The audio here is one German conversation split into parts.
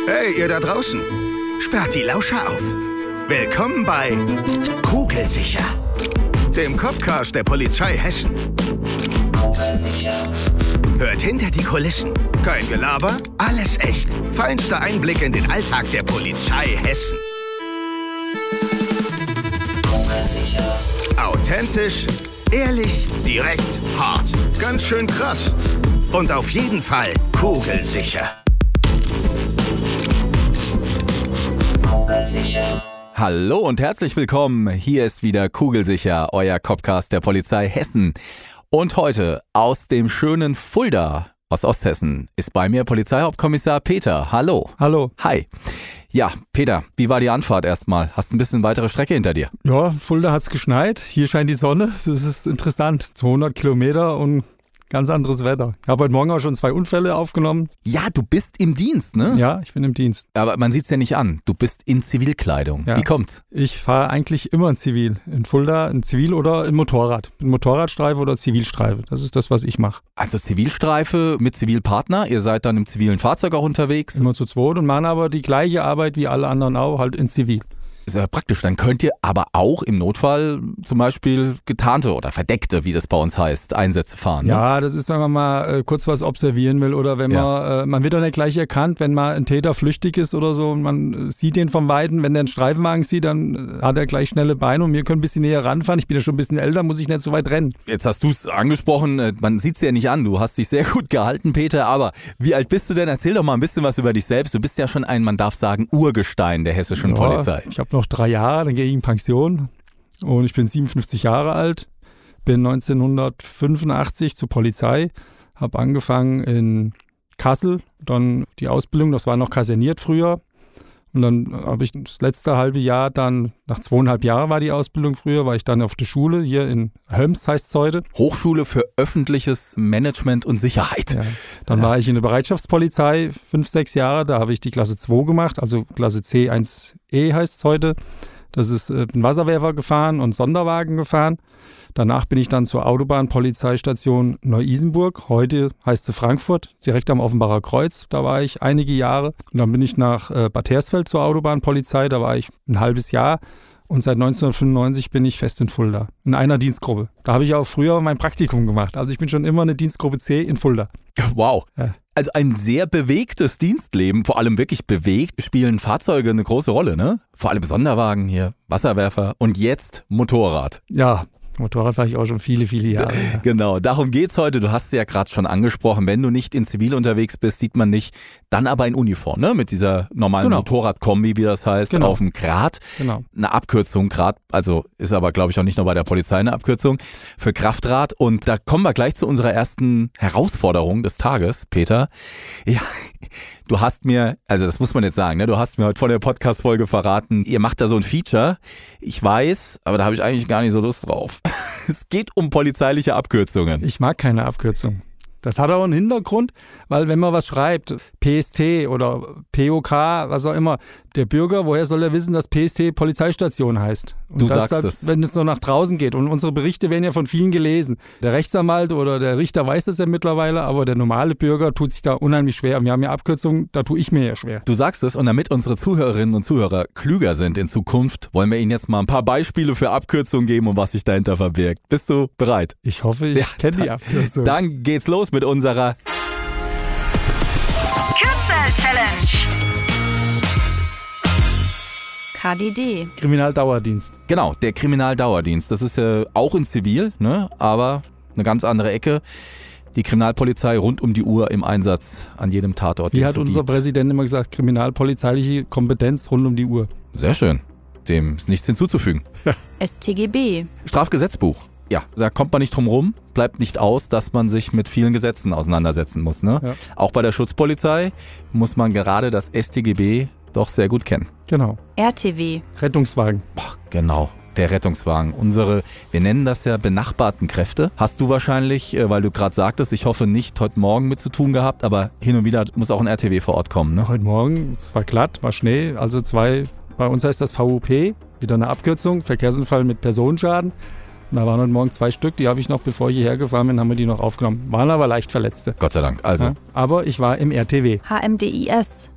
Hey, ihr da draußen. Sperrt die Lauscher auf. Willkommen bei Kugelsicher, dem Copcast der Polizei Hessen. Hört hinter die Kulissen. Kein Gelaber, alles echt. Feinster Einblick in den Alltag der Polizei Hessen. Authentisch, ehrlich, direkt, hart. Ganz schön krass. Und auf jeden Fall kugelsicher. Hallo und herzlich willkommen. Hier ist wieder Kugelsicher, euer Copcast der Polizei Hessen. Und heute aus dem schönen Fulda aus Osthessen ist bei mir Polizeihauptkommissar Peter. Hallo. Hallo. Hi. Ja, Peter, wie war die Anfahrt erstmal? Hast ein bisschen weitere Strecke hinter dir? Ja, Fulda hat's geschneit. Hier scheint die Sonne. Das ist interessant. 200 Kilometer und ganz anderes Wetter. Ich habe heute Morgen auch schon 2 Unfälle aufgenommen. Ja, du bist im Dienst, ne? Ja, ich bin im Dienst. Aber man sieht's ja nicht an. Du bist in Zivilkleidung. Ja. Wie kommt's? Ich fahre eigentlich immer in Zivil. In Fulda in Zivil oder in Motorrad. In Motorradstreife oder Zivilstreife. Das ist das, was ich mache. Also Zivilstreife mit Zivilpartner. Ihr seid dann im zivilen Fahrzeug auch unterwegs. Immer zu zweit und machen aber die gleiche Arbeit wie alle anderen auch, halt in Zivil. Ist ja praktisch. Dann könnt ihr aber auch im Notfall zum Beispiel getarnte oder verdeckte, wie das bei uns heißt, Einsätze fahren. Ne? Ja, das ist, wenn man mal kurz was observieren will oder wenn man wird doch nicht gleich erkannt, wenn mal ein Täter flüchtig ist oder so und man sieht den vom Weiten, wenn der einen Streifenwagen sieht, dann hat er gleich schnelle Beine und wir können ein bisschen näher ranfahren. Ich bin ja schon ein bisschen älter, muss ich nicht so weit rennen. Jetzt hast du es angesprochen, man sieht es dir nicht an, du hast dich sehr gut gehalten, Peter, aber wie alt bist du denn? Erzähl doch mal ein bisschen was über dich selbst. Du bist ja schon ein, man darf sagen, Urgestein der hessischen Polizei. Ich habe noch 3 Jahre, dann gehe ich in Pension und ich bin 57 Jahre alt, bin 1985 zur Polizei, habe angefangen in Kassel, dann die Ausbildung, das war noch kaserniert früher und dann habe ich das letzte halbe Jahr dann, nach 2,5 Jahren war die Ausbildung früher, war ich dann auf der Schule, hier in Höms heißt es heute. Hochschule für öffentliches Management und Sicherheit. Ja. Dann war ich in der Bereitschaftspolizei 5-6 Jahre, da habe ich die Klasse 2 gemacht, also Klasse C1E heißt es heute. Das ist ein Wasserwerfer gefahren und Sonderwagen gefahren. Danach bin ich dann zur Autobahnpolizeistation Neu-Isenburg. Heute heißt sie Frankfurt, direkt am Offenbacher Kreuz. Da war ich einige Jahre. Und dann bin ich nach Bad Hersfeld zur Autobahnpolizei. Da war ich ein halbes Jahr. Und seit 1995 bin ich fest in Fulda, in einer Dienstgruppe. Da habe ich auch früher mein Praktikum gemacht. Also ich bin schon immer eine Dienstgruppe C in Fulda. Wow. Ja. Also ein sehr bewegtes Dienstleben, vor allem wirklich bewegt, spielen Fahrzeuge eine große Rolle, ne? Vor allem Sonderwagen hier, Wasserwerfer und jetzt Motorrad. Ja, Motorrad fahre ich auch schon viele, viele Jahre. Ja. Genau, darum geht's heute. Du hast es ja gerade schon angesprochen. Wenn du nicht in Zivil unterwegs bist, sieht man nicht. Dann aber in Uniform, ne? Mit dieser normalen Motorradkombi, wie das heißt, auf dem Grad. Genau. Eine Abkürzung, Grad, also ist aber, glaube ich, auch nicht nur bei der Polizei eine Abkürzung für Kraftrad. Und da kommen wir gleich zu unserer ersten Herausforderung des Tages, Peter. Ja, du hast mir, also das muss man jetzt sagen, ne? Du hast mir heute vor der Podcast-Folge verraten, ihr macht da so ein Feature. Ich weiß, aber da habe ich eigentlich gar nicht so Lust drauf. Es geht um polizeiliche Abkürzungen. Ich mag keine Abkürzung. Das hat auch einen Hintergrund, weil wenn man was schreibt, PST oder POK, was auch immer, der Bürger, woher soll er wissen, dass PST Polizeistation heißt? Und du das sagst es. Wenn es nur nach draußen geht. Und unsere Berichte werden ja von vielen gelesen. Der Rechtsanwalt oder der Richter weiß das ja mittlerweile, aber der normale Bürger tut sich da unheimlich schwer. Und wir haben ja Abkürzungen, da tue ich mir ja schwer. Du sagst es, und damit unsere Zuhörerinnen und Zuhörer klüger sind in Zukunft, wollen wir Ihnen jetzt mal ein paar Beispiele für Abkürzungen geben und was sich dahinter verbirgt. Bist du bereit? Ich hoffe, ich kenne die Abkürzung. Dann geht's los mit unserer Kürzel-Challenge. KDD. Kriminaldauerdienst. Genau, der Kriminaldauerdienst. Das ist ja auch in Zivil, ne? Aber eine ganz andere Ecke. Die Kriminalpolizei rund um die Uhr im Einsatz an jedem Tatort. Wie hat unser Präsident immer gesagt, kriminalpolizeiliche Kompetenz rund um die Uhr. Sehr schön. Dem ist nichts hinzuzufügen. StGB. Strafgesetzbuch. Ja, da kommt man nicht drum rum, bleibt nicht aus, dass man sich mit vielen Gesetzen auseinandersetzen muss. Ne? Ja. Auch bei der Schutzpolizei muss man gerade das StGB doch sehr gut kennen. Genau. RTW. Rettungswagen. Boah, genau, der Rettungswagen. Unsere, wir nennen das ja benachbarten Kräfte. Hast du wahrscheinlich, weil du gerade sagtest, ich hoffe nicht heute Morgen mit zu tun gehabt, aber hin und wieder muss auch ein RTW vor Ort kommen. Ne? Heute Morgen, es war glatt, war Schnee, also 2, bei uns heißt das VUP, wieder eine Abkürzung, Verkehrsunfall mit Personenschaden. Und da waren heute Morgen 2 Stück, die habe ich noch, bevor ich hierher gefahren bin, haben wir die noch aufgenommen. Waren aber leicht Verletzte. Gott sei Dank, also. Ja, aber ich war im RTW. HMDIS.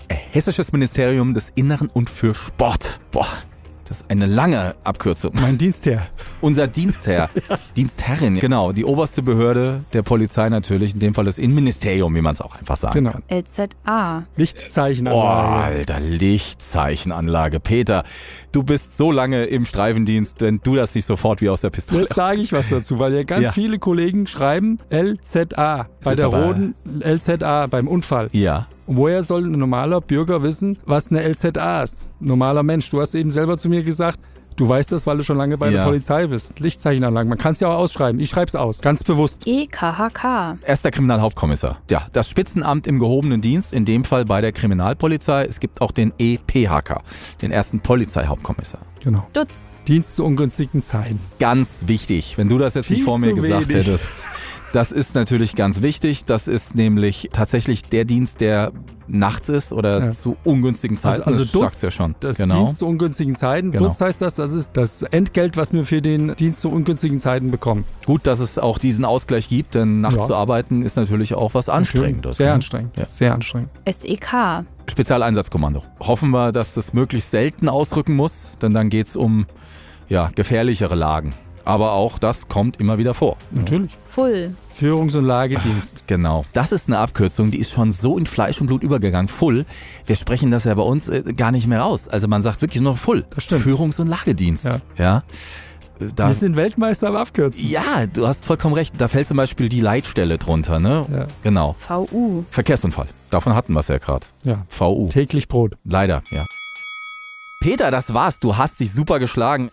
Hessisches Ministerium des Inneren und für Sport. Boah, das ist eine lange Abkürzung. Mein Dienstherr. Unser Dienstherr, Dienstherrin, genau, die oberste Behörde der Polizei natürlich, in dem Fall das Innenministerium, wie man es auch einfach sagen kann. LZA. Lichtzeichenanlage. Alter, Lichtzeichenanlage. Peter, du bist so lange im Streifendienst, wenn du das nicht sofort wie aus der Pistole Jetzt sage ich was dazu, weil ja ganz viele Kollegen schreiben LZA. Bei der roten LZA, beim Unfall. Ja. Und woher soll ein normaler Bürger wissen, was eine LZA ist? Normaler Mensch. Du hast eben selber zu mir gesagt, du weißt das, weil du schon lange bei der Polizei bist. Lichtzeichenanlagen. Man kann es ja auch ausschreiben. Ich schreibe es aus. Ganz bewusst. EKHK. Erster Kriminalhauptkommissar. Ja, das Spitzenamt im gehobenen Dienst, in dem Fall bei der Kriminalpolizei. Es gibt auch den EPHK, den ersten Polizeihauptkommissar. Genau. Dutz. Dienst zu ungünstigen Zeiten. Ganz wichtig, wenn du das jetzt nicht vor mir gesagt hättest. Das ist natürlich ganz wichtig. Das ist nämlich tatsächlich der Dienst, der nachts ist oder zu ungünstigen Zeiten. Also das Dutz, sagst du ja schon. Das genau. Dienst zu ungünstigen Zeiten. Genau. Dutz heißt das ist das Entgelt, was wir für den Dienst zu ungünstigen Zeiten bekommen. Gut, dass es auch diesen Ausgleich gibt, denn nachts zu arbeiten ist natürlich auch was Anstrengendes. Sehr anstrengend. Ja. Sehr anstrengend. SEK. Spezialeinsatzkommando. Hoffen wir, dass das möglichst selten ausrücken muss, denn dann geht es um gefährlichere Lagen. Aber auch das kommt immer wieder vor. Natürlich. FUL. Führungs- und Lagedienst. Genau. Das ist eine Abkürzung, die ist schon so in Fleisch und Blut übergegangen. FUL. Wir sprechen das ja bei uns gar nicht mehr raus. Also man sagt wirklich nur FUL. Das stimmt. Führungs- und Lagedienst. Ja. Wir sind Weltmeister am Abkürzen. Ja, du hast vollkommen recht. Da fällt zum Beispiel die Leitstelle drunter, ne? Ja. Genau. VU. Verkehrsunfall. Davon hatten wir es ja gerade. Ja. VU. Täglich Brot. Leider, ja. Peter, das war's. Du hast dich super geschlagen.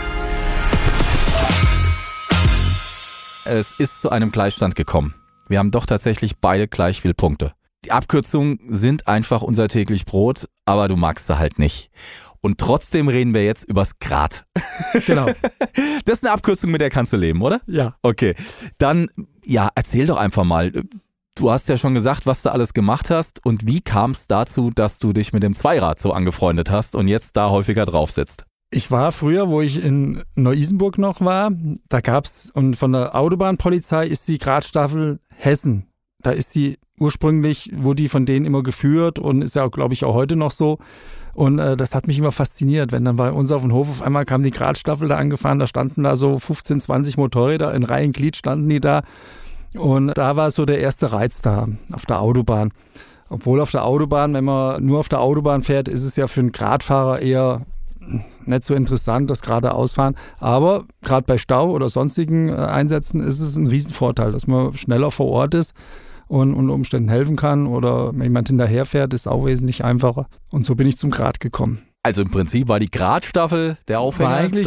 Es ist zu einem Gleichstand gekommen. Wir haben doch tatsächlich beide gleich viel Punkte. Die Abkürzungen sind einfach unser täglich Brot, aber du magst sie halt nicht. Und trotzdem reden wir jetzt übers Grad. Genau. Das ist eine Abkürzung, mit der kannst du leben, oder? Ja. Okay. Dann, erzähl doch einfach mal. Du hast ja schon gesagt, was du alles gemacht hast und wie kam es dazu, dass du dich mit dem Zweirad so angefreundet hast und jetzt da häufiger drauf sitzt? Ich war früher, wo ich in Neu-Isenburg noch war, da gab's, und von der Autobahnpolizei ist die Gradstaffel Hessen. Da ist die ursprünglich, wurde die von denen immer geführt und ist ja, glaube ich, auch heute noch so. Und das hat mich immer fasziniert, wenn dann bei uns auf dem Hof auf einmal kam die Gradstaffel da angefahren, da standen da so 15, 20 Motorräder, in Reihe und Glied standen die da. Und da war so der erste Reiz da, auf der Autobahn. Obwohl auf der Autobahn, wenn man nur auf der Autobahn fährt, ist es ja für einen Gradfahrer eher nicht so interessant, das geradeausfahren. Aber gerade bei Stau oder sonstigen Einsätzen ist es ein Riesenvorteil, dass man schneller vor Ort ist und unter Umständen helfen kann oder wenn jemand hinterherfährt, ist auch wesentlich einfacher. Und so bin ich zum Grad gekommen. Also im Prinzip war die Gradstaffel der Aufhänger. War eigentlich,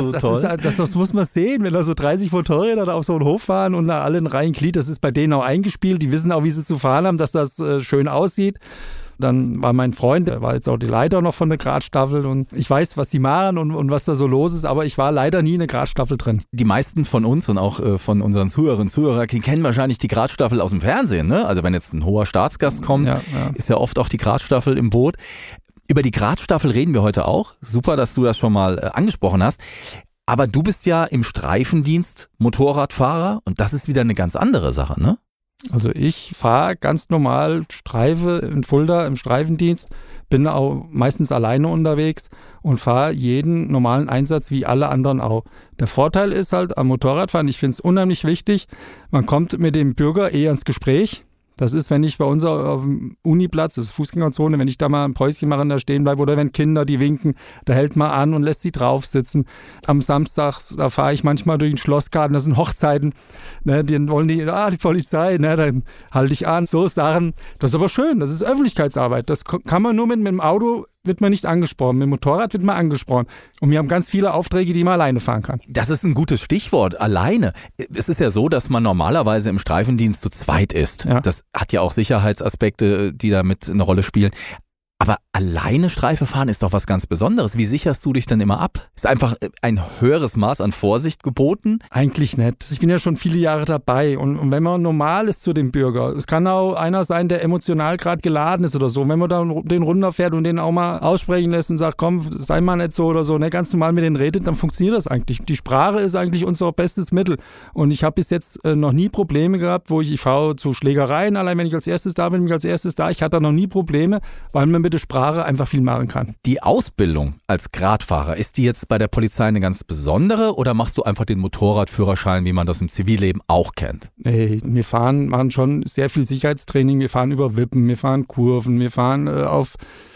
das muss man sehen, wenn da so 30 Motorräder da auf so einen Hof fahren und da alle in Reihen Glied, das ist bei denen auch eingespielt, die wissen auch, wie sie zu fahren haben, dass das schön aussieht. Dann war mein Freund, der war jetzt auch die Leiter noch von der Gradstaffel und ich weiß, was die machen und was da so los ist, aber ich war leider nie in der Gradstaffel drin. Die meisten von uns und auch von unseren Zuhörerinnen und Zuhörern kennen wahrscheinlich die Gradstaffel aus dem Fernsehen, ne? Also wenn jetzt ein hoher Staatsgast kommt, ist ja oft auch die Gradstaffel im Boot. Über die Gradstaffel reden wir heute auch. Super, dass du das schon mal angesprochen hast. Aber du bist ja im Streifendienst Motorradfahrer und das ist wieder eine ganz andere Sache, ne? Also ich fahre ganz normal Streife in Fulda im Streifendienst, bin auch meistens alleine unterwegs und fahre jeden normalen Einsatz wie alle anderen auch. Der Vorteil ist halt am Motorradfahren, ich finde es unheimlich wichtig, man kommt mit dem Bürger eher ins Gespräch. Das ist, wenn ich bei uns auf dem Uniplatz, das ist Fußgängerzone, wenn ich da mal ein Päuschen mache und da stehen bleibe oder wenn Kinder, die winken, da hält man an und lässt sie drauf sitzen. Am Samstag, da fahre ich manchmal durch den Schlossgarten, das sind Hochzeiten, ne, die wollen die Polizei, ne, dann halte ich an. So Sachen, das ist aber schön, das ist Öffentlichkeitsarbeit. Das kann man nur mit dem Auto, wird man nicht angesprochen. Mit dem Motorrad wird man angesprochen. Und wir haben ganz viele Aufträge, die man alleine fahren kann. Das ist ein gutes Stichwort, alleine. Es ist ja so, dass man normalerweise im Streifendienst zu zweit ist. Ja. Das hat ja auch Sicherheitsaspekte, die da mit eine Rolle spielen. Aber alleine Streife fahren ist doch was ganz Besonderes. Wie sicherst du dich denn immer ab? Ist einfach ein höheres Maß an Vorsicht geboten? Eigentlich nicht. Ich bin ja schon viele Jahre dabei und wenn man normal ist zu dem Bürger, es kann auch einer sein, der emotional gerade geladen ist oder so, wenn man dann den runterfährt und den auch mal aussprechen lässt und sagt, komm, sei mal nicht so oder so, ne, ganz normal mit denen redet, dann funktioniert das eigentlich. Die Sprache ist eigentlich unser bestes Mittel und ich habe bis jetzt noch nie Probleme gehabt, wo ich fahre zu Schlägereien, allein wenn ich als erstes da bin, ich hatte da noch nie Probleme, weil man mit der Sprache einfach viel machen kann. Die Ausbildung als Gradfahrer, ist die jetzt bei der Polizei eine ganz besondere oder machst du einfach den Motorradführerschein, wie man das im Zivilleben auch kennt? Nee, wir machen schon sehr viel Sicherheitstraining, wir fahren über Wippen, wir fahren Kurven, wir fahren auf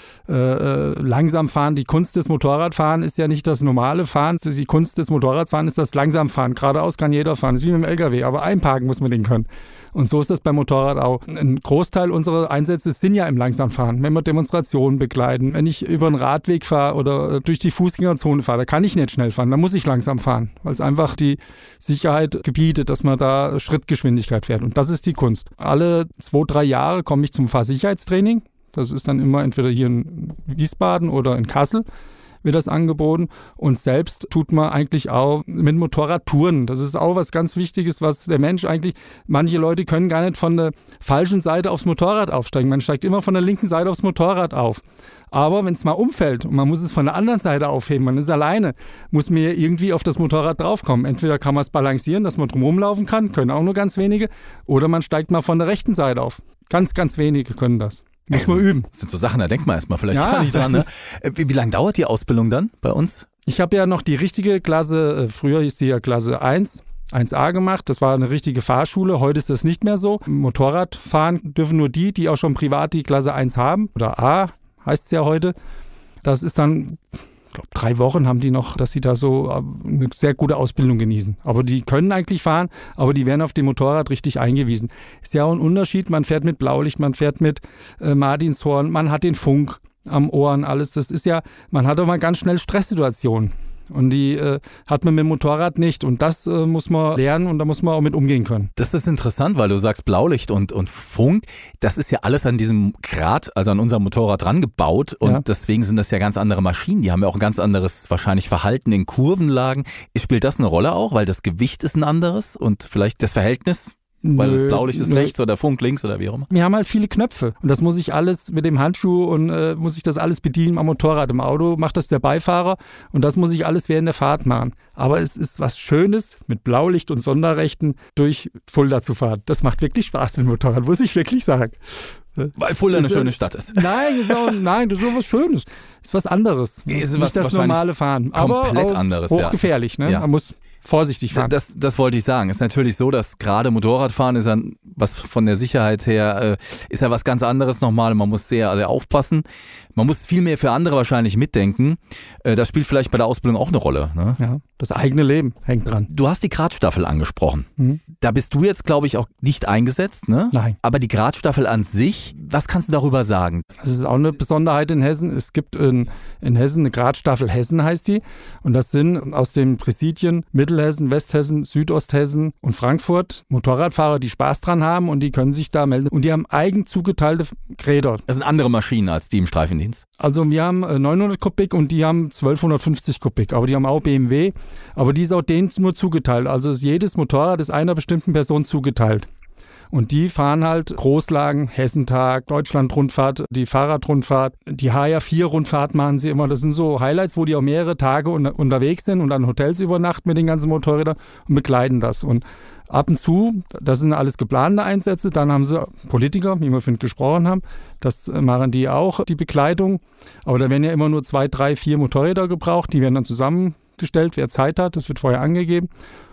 langsam fahren. Die Kunst des Motorradfahren ist ja nicht das normale Fahren. Die Kunst des Motorradfahren ist das Langsamfahren. Geradeaus kann jeder fahren. Das ist wie mit dem LKW, aber einparken muss man den können. Und so ist das beim Motorrad auch. Ein Großteil unserer Einsätze sind ja im Langsamfahren. Wenn wir Demonstrationen begleiten, wenn ich über einen Radweg fahre oder durch die Fußgängerzone fahre, da kann ich nicht schnell fahren, da muss ich langsam fahren, weil es einfach die Sicherheit gebietet, dass man da Schrittgeschwindigkeit fährt. Und das ist die Kunst. Alle 2-3 Jahre komme ich zum Fahrsicherheitstraining. Das ist dann immer entweder hier in Wiesbaden oder in Kassel wird das angeboten. Und selbst tut man eigentlich auch mit Motorradtouren. Das ist auch was ganz Wichtiges, was der Mensch eigentlich, manche Leute können gar nicht von der falschen Seite aufs Motorrad aufsteigen. Man steigt immer von der linken Seite aufs Motorrad auf. Aber wenn es mal umfällt und man muss es von der anderen Seite aufheben, man ist alleine, muss man ja irgendwie auf das Motorrad draufkommen. Entweder kann man es balancieren, dass man drumherum laufen kann, können auch nur ganz wenige, oder man steigt mal von der rechten Seite auf. Ganz, ganz wenige können das. Muss man üben. Das sind so Sachen, da denkt man erstmal vielleicht gar nicht dran. Ne? Wie lange dauert die Ausbildung dann bei uns? Ich habe ja noch die richtige Klasse, früher hieß sie ja Klasse 1, 1a gemacht. Das war eine richtige Fahrschule. Heute ist das nicht mehr so. Motorrad fahren dürfen nur die auch schon privat die Klasse 1 haben. Oder A heißt es ja heute. Das ist dann, ich glaube, 3 Wochen haben die noch, dass sie da so eine sehr gute Ausbildung genießen. Aber die können eigentlich fahren, aber die werden auf dem Motorrad richtig eingewiesen. Ist ja auch ein Unterschied, man fährt mit Blaulicht, man fährt mit Martinshorn, man hat den Funk am Ohren, alles. Das ist ja, man hat auch mal ganz schnell Stresssituationen. Und die hat man mit dem Motorrad nicht. Und das muss man lernen und da muss man auch mit umgehen können. Das ist interessant, weil du sagst Blaulicht und Funk. Das ist ja alles an diesem Grad, also an unserem Motorrad dran gebaut. Und deswegen sind das ja ganz andere Maschinen. Die haben ja auch ein ganz anderes wahrscheinlich Verhalten in Kurvenlagen. Spielt das eine Rolle auch, weil das Gewicht ist ein anderes und vielleicht das Verhältnis? Weil das Blaulicht ist rechts oder Funk links oder wie auch immer. Wir haben halt viele Knöpfe und das muss ich alles mit dem Handschuh und muss ich das alles bedienen am Motorrad. Im Auto macht das der Beifahrer und das muss ich alles während der Fahrt machen. Aber es ist was Schönes, mit Blaulicht und Sonderrechten durch Fulda zu fahren. Das macht wirklich Spaß mit dem Motorrad, muss ich wirklich sagen. Weil Fulda eine schöne Stadt ist. Nein, das ist was Schönes. Ist was anderes. Ist nicht das normale Fahren. Aber komplett auch anderes. Hochgefährlich. Ne? Ja. Man muss vorsichtig fahren. Das wollte ich sagen. Ist natürlich so, dass gerade Motorradfahren ist ja was von der Sicherheit her, ist ja was ganz anderes nochmal. Man muss sehr, sehr aufpassen. Man muss viel mehr für andere wahrscheinlich mitdenken. Das spielt vielleicht bei der Ausbildung auch eine Rolle. Ne? Ja, das eigene Leben hängt dran. Du hast die Gradstaffel angesprochen. Da bist du jetzt, glaube ich, auch nicht eingesetzt. Ne? Nein. Aber die Gradstaffel an sich, was kannst du darüber sagen? Das ist auch eine Besonderheit in Hessen. Es gibt in Hessen eine Gradstaffel Hessen, heißt die. Und das sind aus den Präsidien Mittelhessen, Westhessen, Südosthessen und Frankfurt Motorradfahrer, die Spaß dran haben und die können sich da melden. Und die haben eigen zugeteilte Räder. Das sind andere Maschinen als die im Streifendienst. Also wir haben 900 Kubik und die haben 1250 Kubik. Aber die haben auch BMW. Aber die ist auch denen nur zugeteilt. Also jedes Motorrad ist einer bestimmten Person zugeteilt. Und die fahren halt Großlagen, Hessentag, Deutschland-Rundfahrt, die Fahrradrundfahrt, die HR4-Rundfahrt machen sie immer. Das sind so Highlights, wo die auch mehrere Tage unterwegs sind und an Hotels übernachten mit den ganzen Motorrädern und begleiten das. Und ab und zu, das sind alles geplante Einsätze, dann haben sie Politiker, wie wir vorhin gesprochen haben, das machen die auch, die Begleitung. Aber da werden ja immer nur 2, 3, 4 Motorräder gebraucht, die werden dann zusammengestellt, wer Zeit hat, das wird vorher angegeben.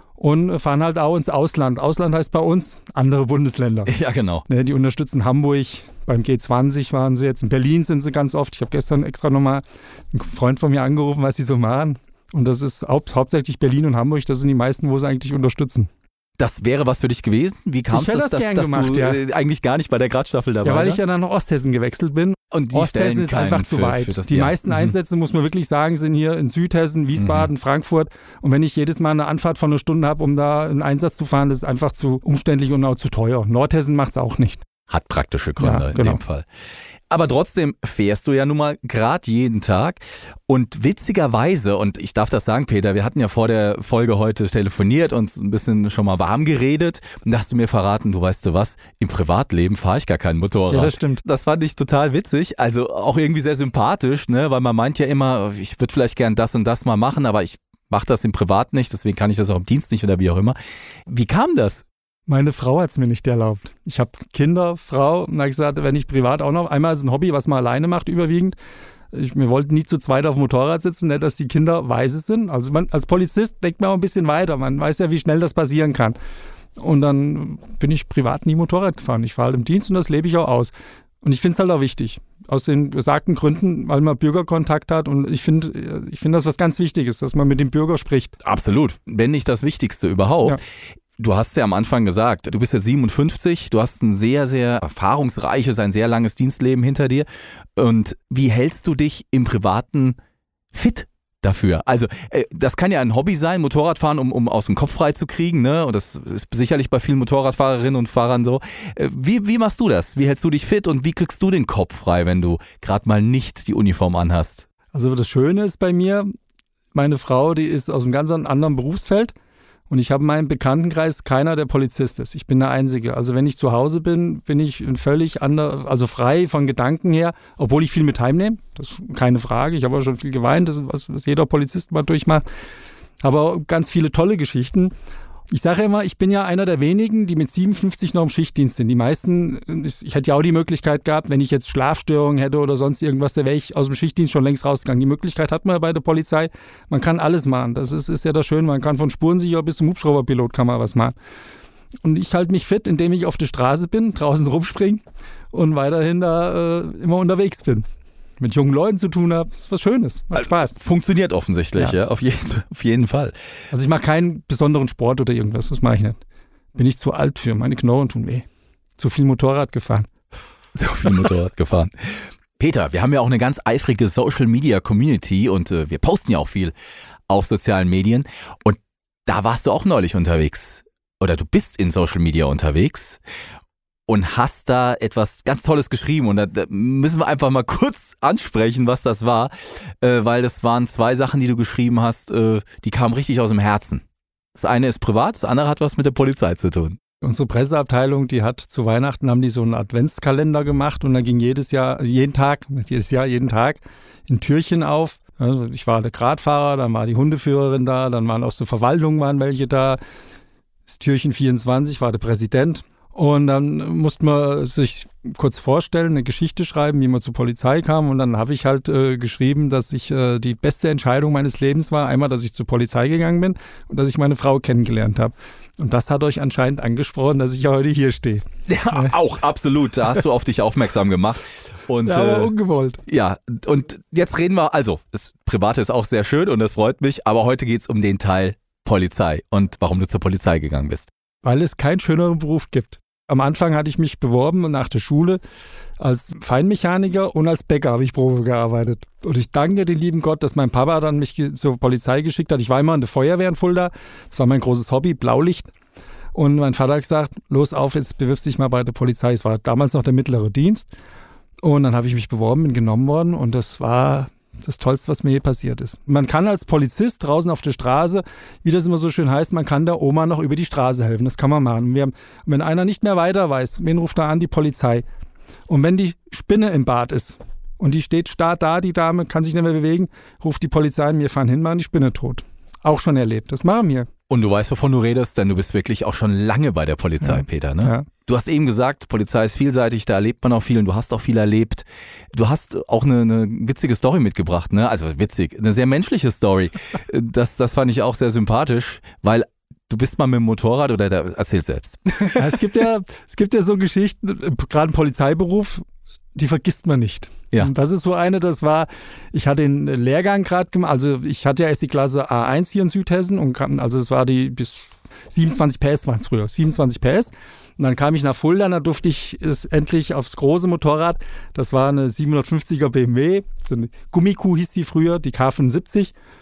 Und fahren halt auch ins Ausland. Ausland heißt bei uns andere Bundesländer. Ja, genau. Ne, die unterstützen Hamburg, beim G20 waren sie jetzt, in Berlin sind sie ganz oft. Ich habe gestern extra nochmal einen Freund von mir angerufen, was sie so machen. Und das ist hauptsächlich Berlin und Hamburg, das sind die meisten, wo sie eigentlich unterstützen. Das wäre was für dich gewesen? Wie kam es, dass du eigentlich gar nicht bei der Gradstaffel dabei warst? Ja, weil ich ja dann nach Osthessen gewechselt bin. Und die Osthessen ist einfach zu weit. Die meisten Einsätze, muss man wirklich sagen, sind hier in Südhessen, Wiesbaden, Frankfurt. Und wenn ich jedes Mal eine Anfahrt von einer Stunde habe, um da einen Einsatz zu fahren, das ist einfach zu umständlich und auch zu teuer. Nordhessen macht es auch nicht. Hat praktische Gründe Ja, genau. in dem Fall. Aber trotzdem fährst du ja nun mal gerade jeden Tag. Und witzigerweise, und ich darf das sagen, Peter, wir hatten ja vor der Folge heute telefoniert und ein bisschen schon mal warm geredet. Und da hast du mir verraten, du weißt du was, im Privatleben fahre ich gar kein Motorrad. Ja, das stimmt. Das fand ich total witzig, also auch irgendwie sehr sympathisch, ne? Weil man meint ja immer, ich würde vielleicht gern das und das mal machen, aber ich mache das im Privat nicht, deswegen kann ich das auch im Dienst nicht oder wie auch immer. Wie kam das? Meine Frau hat es mir nicht erlaubt. Ich habe Kinder, Frau, und habe gesagt, wenn ich privat auch noch, einmal ist ein Hobby, was man alleine macht, überwiegend. Wir wollten nie zu zweit auf dem Motorrad sitzen, nicht, dass die Kinder weise sind. Also man, als Polizist denkt man auch ein bisschen weiter. Man weiß ja, wie schnell das passieren kann. Und dann bin ich privat nie Motorrad gefahren. Ich fahre halt im Dienst und das lebe ich auch aus. Und ich finde es halt auch wichtig. Aus den besagten Gründen, weil man Bürgerkontakt hat. Und ich finde das was ganz Wichtiges, dass man mit dem Bürger spricht. Absolut, wenn nicht das Wichtigste überhaupt. Ja. Du hast ja am Anfang gesagt, du bist ja 57, du hast ein sehr, sehr erfahrungsreiches, ein sehr langes Dienstleben hinter dir. Und wie hältst du dich im Privaten fit dafür? Also das kann ja ein Hobby sein, Motorradfahren, um aus dem Kopf frei zu kriegen, ne? Und das ist sicherlich bei vielen Motorradfahrerinnen und Fahrern so. Wie machst du das? Wie hältst du dich fit und wie kriegst du den Kopf frei, wenn du gerade mal nicht die Uniform anhast? Also das Schöne ist bei mir, meine Frau, die ist aus einem ganz anderen Berufsfeld. Und ich habe in meinem Bekanntenkreis keiner, der Polizist ist. Ich bin der Einzige. Also wenn ich zu Hause bin, bin ich völlig also frei von Gedanken her, obwohl ich viel mit heimnehme. Das ist keine Frage. Ich habe auch schon viel geweint, das ist was jeder Polizist mal durchmacht. Aber auch ganz viele tolle Geschichten. Ich sage immer, ich bin ja einer der wenigen, die mit 57 noch im Schichtdienst sind. Die meisten, ich hätte ja auch die Möglichkeit gehabt, wenn ich jetzt Schlafstörungen hätte oder sonst irgendwas, da wäre ich aus dem Schichtdienst schon längst rausgegangen. Die Möglichkeit hat man ja bei der Polizei. Man kann alles machen. Das ist ja das Schöne. Man kann von Spurensicher bis zum Hubschrauberpilot kann man was machen. Und ich halte mich fit, indem ich auf der Straße bin, draußen rumspringe und weiterhin da immer unterwegs bin. Mit jungen Leuten zu tun habe, ist was Schönes, macht Spaß. Funktioniert offensichtlich, ja, auf jeden Fall. Also ich mache keinen besonderen Sport oder irgendwas, das mache ich nicht. Bin ich zu alt für, meine Knochen tun weh. Zu viel Motorrad gefahren. Peter, wir haben ja auch eine ganz eifrige Social-Media-Community und wir posten ja auch viel auf sozialen Medien und da warst du auch neulich unterwegs oder du bist in Social Media unterwegs und hast da etwas ganz Tolles geschrieben und da müssen wir einfach mal kurz ansprechen, was das war, weil das waren 2 Sachen, die du geschrieben hast, die kamen richtig aus dem Herzen. Das eine ist privat, das andere hat was mit der Polizei zu tun. Unsere Presseabteilung, die hat zu Weihnachten haben die so einen Adventskalender gemacht und da ging jeden Tag ein Türchen auf. Also ich war der Gradfahrer, dann war die Hundeführerin da, dann waren aus der Verwaltung welche da. Das Türchen 24 war der Präsident. Und dann musste man sich kurz vorstellen, eine Geschichte schreiben, wie man zur Polizei kam. Und dann habe ich halt geschrieben, dass ich die beste Entscheidung meines Lebens war. Einmal, dass ich zur Polizei gegangen bin und dass ich meine Frau kennengelernt habe. Und das hat euch anscheinend angesprochen, dass ich heute hier stehe. Ja, auch absolut. Da hast du auf dich aufmerksam gemacht. Und, ja, aber ungewollt. Ja, und jetzt reden wir, also das Private ist auch sehr schön und das freut mich, aber heute geht es um den Teil Polizei und warum du zur Polizei gegangen bist. Weil es keinen schöneren Beruf gibt. Am Anfang hatte ich mich beworben nach der Schule als Feinmechaniker und als Bäcker habe ich Probe gearbeitet. Und ich danke dem lieben Gott, dass mein Papa dann mich zur Polizei geschickt hat. Ich war immer in der Feuerwehr in Fulda. Das war mein großes Hobby, Blaulicht. Und mein Vater hat gesagt, los auf, jetzt bewirbst dich mal bei der Polizei. Es war damals noch der mittlere Dienst. Und dann habe ich mich beworben, bin genommen worden und das war das Tollste, was mir je passiert ist. Man kann als Polizist draußen auf der Straße, wie das immer so schön heißt, man kann der Oma noch über die Straße helfen. Das kann man machen. Und wenn einer nicht mehr weiter weiß, wen ruft er an? Die Polizei. Und wenn die Spinne im Bad ist und die steht starr da, die Dame kann sich nicht mehr bewegen, ruft die Polizei an, wir fahren hin, machen die Spinne tot. Auch schon erlebt. Das machen wir. Und du weißt, wovon du redest, denn du bist wirklich auch schon lange bei der Polizei, ja. Peter, ne? Ja. Du hast eben gesagt, Polizei ist vielseitig, da erlebt man auch viel und du hast auch viel erlebt. Du hast auch eine witzige Story mitgebracht, ne? Also witzig, eine sehr menschliche Story. Das fand ich auch sehr sympathisch, weil du bist mal mit dem Motorrad oder erzähl selbst. Ja, es gibt ja so Geschichten, gerade im Polizeiberuf, die vergisst man nicht. Ja. Und das ist so eine, ich hatte den Lehrgang gerade gemacht, also ich hatte ja erst die Klasse A1 hier in Südhessen und es war die bis 27 PS waren es früher, 27 PS. Und dann kam ich nach Fulda, da durfte ich es endlich aufs große Motorrad, das war eine 750er BMW, so eine Gummikuh hieß die früher, die K75.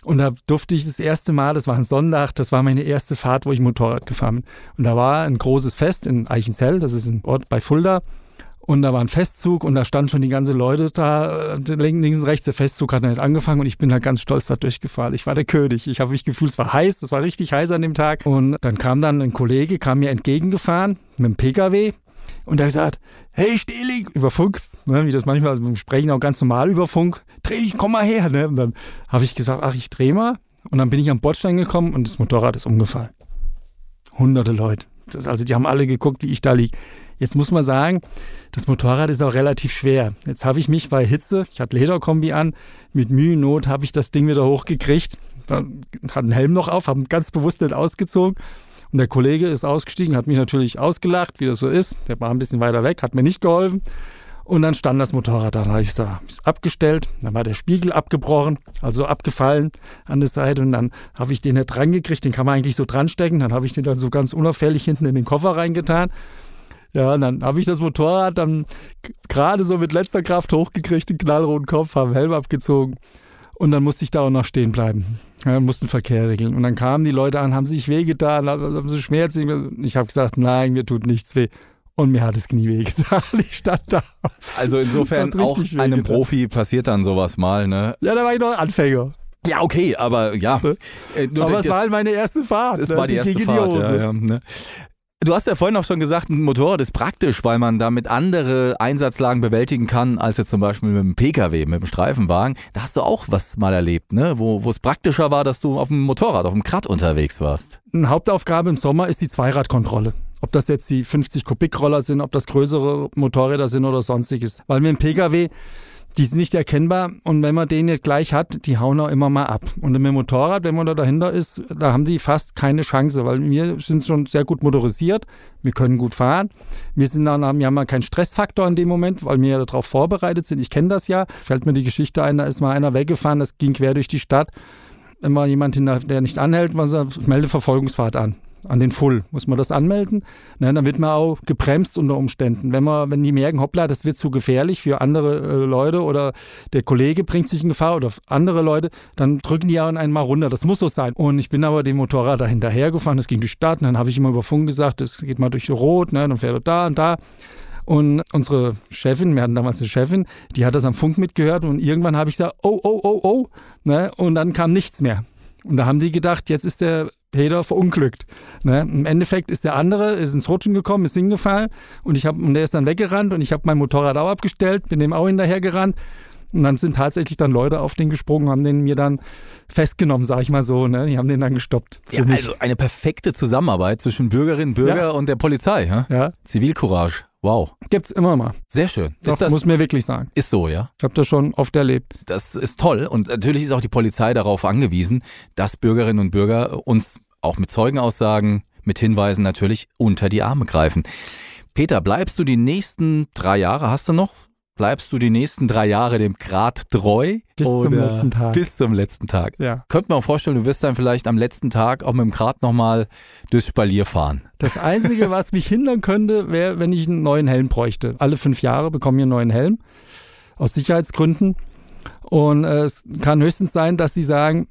Und da durfte ich das erste Mal, das war ein Sonntag, das war meine erste Fahrt, wo ich Motorrad gefahren bin. Und da war ein großes Fest in Eichenzell, das ist ein Ort bei Fulda. Und da war ein Festzug und da standen schon die ganzen Leute da, links und rechts. Der Festzug hat nicht angefangen und ich bin halt ganz stolz da durchgefahren. Ich war der König. Ich habe mich gefühlt, es war heiß, es war richtig heiß an dem Tag. Und dann kam ein Kollege, kam mir entgegengefahren mit dem PKW und der hat gesagt, hey Stehling, über Funk, ne, wie das manchmal, also wir sprechen auch ganz normal über Funk, dreh dich, komm mal her. Ne? Und dann habe ich gesagt, ach, ich dreh mal. Und dann bin ich am Bordstein gekommen und das Motorrad ist umgefallen. Hunderte Leute. Also die haben alle geguckt, wie ich da liege. Jetzt muss man sagen, das Motorrad ist auch relativ schwer. Jetzt habe ich mich bei Hitze, ich hatte Lederkombi an, mit Mühe und Not habe ich das Ding wieder hochgekriegt. Dann hat einen Helm noch auf, habe ihn ganz bewusst nicht ausgezogen. Und der Kollege ist ausgestiegen, hat mich natürlich ausgelacht, wie das so ist. Der war ein bisschen weiter weg, hat mir nicht geholfen. Und dann stand das Motorrad da, habe ich es abgestellt. Dann war der Spiegel abgebrochen, also abgefallen an der Seite. Und dann habe ich den nicht dran gekriegt, den kann man eigentlich so dran stecken. Dann habe ich den dann so ganz unauffällig hinten in den Koffer reingetan. Ja, und dann habe ich das Motorrad dann gerade so mit letzter Kraft hochgekriegt, den knallroten Kopf, habe Helm abgezogen und dann musste ich da auch noch stehen bleiben. Ja, mussten Verkehr regeln. Und dann kamen die Leute an, haben sich wehgetan, haben sie Schmerzen. Ich habe gesagt, nein, mir tut nichts weh. Und mir hat das Knie wehgetan. Ich stand da. Also insofern auch einem Profi passiert dann sowas mal, ne? Ja, da war ich noch Anfänger. Ja, okay, aber ja. Aber es war halt meine erste Fahrt. Es war die erste Fahrt, ja, ne? Du hast ja vorhin auch schon gesagt, ein Motorrad ist praktisch, weil man damit andere Einsatzlagen bewältigen kann, als jetzt zum Beispiel mit dem PKW, mit dem Streifenwagen. Da hast du auch was mal erlebt, ne? Wo es praktischer war, dass du auf dem Motorrad, auf dem Krat unterwegs warst. Eine Hauptaufgabe im Sommer ist die Zweiradkontrolle. Ob das jetzt die 50-Kubik-Roller sind, ob das größere Motorräder sind oder sonstiges. Weil mit dem PKW, die sind nicht erkennbar und wenn man den nicht gleich hat, die hauen auch immer mal ab. Und mit dem Motorrad, wenn man da dahinter ist, da haben die fast keine Chance, weil wir sind schon sehr gut motorisiert, wir können gut fahren. Wir haben ja keinen Stressfaktor in dem Moment, weil wir ja darauf vorbereitet sind. Ich kenne das ja. Fällt mir die Geschichte ein, da ist mal einer weggefahren, das ging quer durch die Stadt. Wenn mal jemand hinter, der nicht anhält, man sagt, ich melde Verfolgungsfahrt an den Full. Muss man das anmelden? Ne, dann wird man auch gebremst unter Umständen. Wenn die merken, hoppla, das wird zu gefährlich für andere Leute oder der Kollege bringt sich in Gefahr oder andere Leute, dann drücken die ja einen mal runter. Das muss so sein. Und ich bin aber dem Motorrad da hinterher gefahren, das ging durch die Stadt. Und dann habe ich immer über Funk gesagt, das geht mal durch Rot, ne, dann fährt er da und da. Und unsere Chefin, wir hatten damals eine Chefin, die hat das am Funk mitgehört und irgendwann habe ich gesagt, oh, ne, und dann kam nichts mehr. Und da haben die gedacht, jetzt ist der Peter verunglückt. Ne? Im Endeffekt ist der andere, ist ins Rutschen gekommen, ist hingefallen und der ist dann weggerannt und ich habe mein Motorrad auch abgestellt, bin dem auch hinterher gerannt. Und dann sind tatsächlich dann Leute auf den gesprungen, haben den mir dann festgenommen, sag ich mal so. Ne? Die haben den dann gestoppt. Ja, also eine perfekte Zusammenarbeit zwischen Bürgerinnen, Bürger und der Polizei. Ja? Zivilcourage. Wow. Gibt's immer mal. Sehr schön. Das muss mir wirklich sagen. Ist so, ja? Ich habe das schon oft erlebt. Das ist toll und natürlich ist auch die Polizei darauf angewiesen, dass Bürgerinnen und Bürger uns auch mit Zeugenaussagen, mit Hinweisen natürlich unter die Arme greifen. Peter, bleibst du die nächsten 3 Jahre, hast du noch? Bleibst du die nächsten 3 Jahre dem Grat treu? Bis zum letzten Tag. Bis zum letzten Tag. Ja. Könnte man auch vorstellen, du wirst dann vielleicht am letzten Tag auch mit dem Grat nochmal durchs Spalier fahren. Das Einzige, was mich hindern könnte, wäre, wenn ich einen neuen Helm bräuchte. Alle 5 Jahre bekommen wir einen neuen Helm. Aus Sicherheitsgründen. Und es kann höchstens sein, dass sie sagen,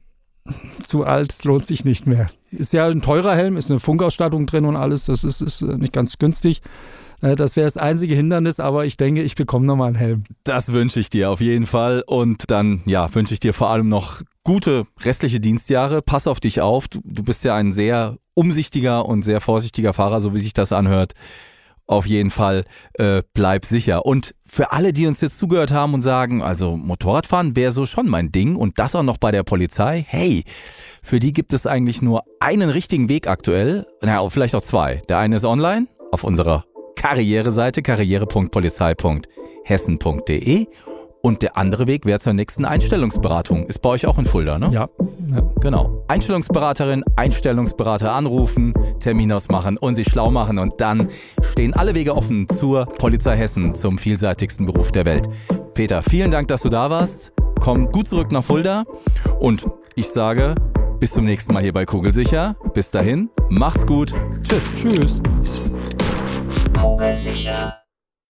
zu alt, es lohnt sich nicht mehr. Ist ja ein teurer Helm, ist eine Funkausstattung drin und alles. Das ist nicht ganz günstig. Das wäre das einzige Hindernis, aber ich denke, ich bekomme nochmal einen Helm. Das wünsche ich dir auf jeden Fall und dann wünsche ich dir vor allem noch gute restliche Dienstjahre. Pass auf dich auf, du bist ja ein sehr umsichtiger und sehr vorsichtiger Fahrer, so wie sich das anhört. Auf jeden Fall bleib sicher. Und für alle, die uns jetzt zugehört haben und sagen, also Motorradfahren wäre so schon mein Ding und das auch noch bei der Polizei, hey, für die gibt es eigentlich nur einen richtigen Weg aktuell, vielleicht auch 2. Der eine ist online auf unserer Karriereseite karriere.polizei.hessen.de und der andere Weg wäre zur nächsten Einstellungsberatung. Ist bei euch auch in Fulda, ne? Ja. Genau. Einstellungsberaterin, Einstellungsberater anrufen, Termin ausmachen und sich schlau machen und dann stehen alle Wege offen zur Polizei Hessen, zum vielseitigsten Beruf der Welt. Peter, vielen Dank, dass du da warst. Komm gut zurück nach Fulda und ich sage bis zum nächsten Mal hier bei Kugelsicher. Bis dahin, macht's gut. Tschüss. Tschüss. Kugelsicher.